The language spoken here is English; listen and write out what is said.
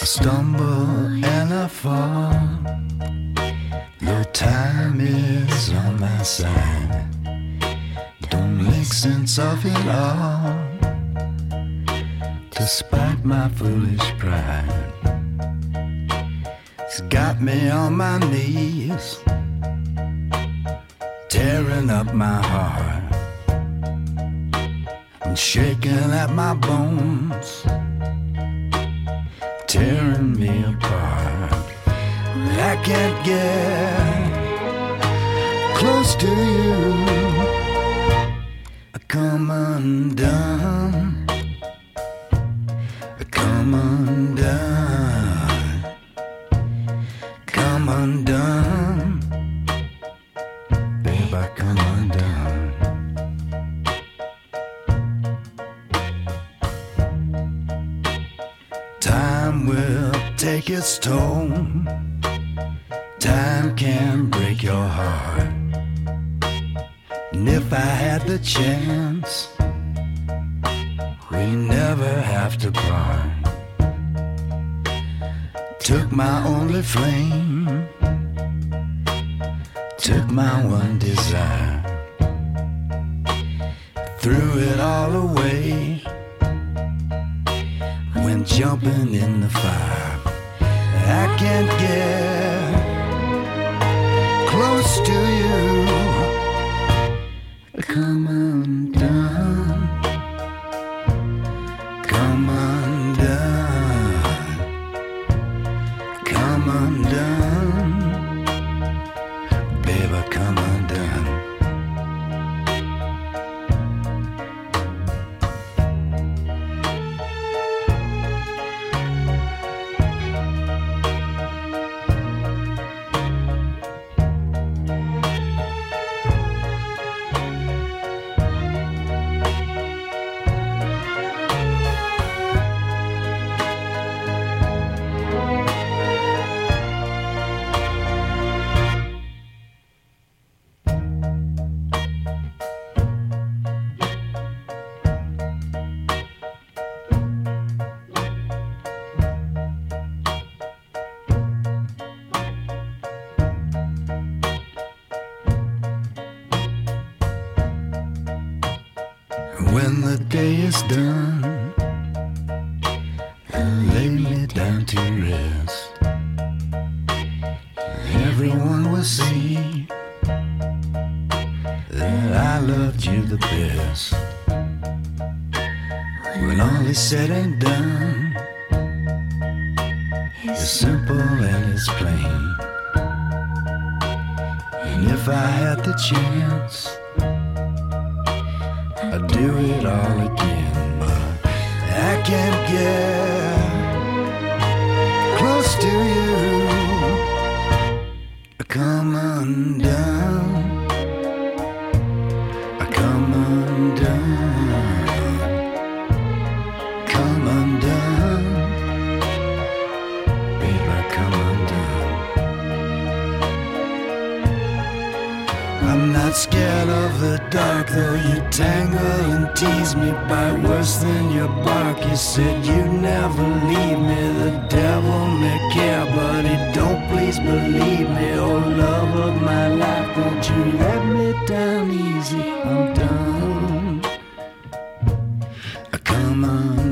I stumble and I fall, though time is on my side. Don't make sense of it all, despite my foolish pride. It's got me on my knees, tearing up my heart and shaking at my bones, tearing me apart. I can't get close to you. I come undone, I come undone, come undone, babe, I come undone. Time will take its toll. Time can break your heart. And if I had the chance, we never have to part. Took my only flame, took my one desire, threw it all away, went jumping in the fire. I can't get close to you. Come undone, come undone, come undone, baby, come undone. When the day is done, lay me down to rest. Everyone will see that I loved you the best. When all is said and done, it's simple and it's plain. And if I had the chance, I'd do it all again, but I can't get close to you. I come undone, I come undone, come undone, babe, I come undone. I'm not scared of the dark, though you tangle and tease me, bite worse than your bark. You said you'd never leave me, the devil may care, but he don't, please believe me. Oh, love of my life, won't you let me down easy? I'm done, I come on.